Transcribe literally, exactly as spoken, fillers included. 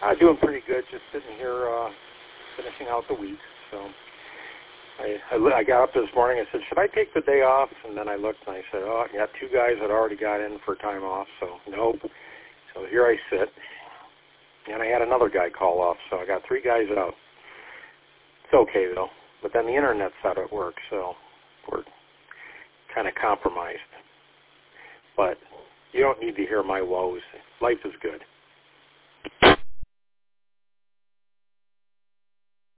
I'm doing pretty good, just sitting here uh, finishing out the week. So I, I, I got up this morning and said, should I take the day off? And then I looked and I said, oh, I got two guys that already got in for time off, so nope. So here I sit. And I had another guy call off, so I got three guys out. It's okay, though. But then the internet's out at work, so we're kind of compromised. But you don't need to hear my woes. Life is good.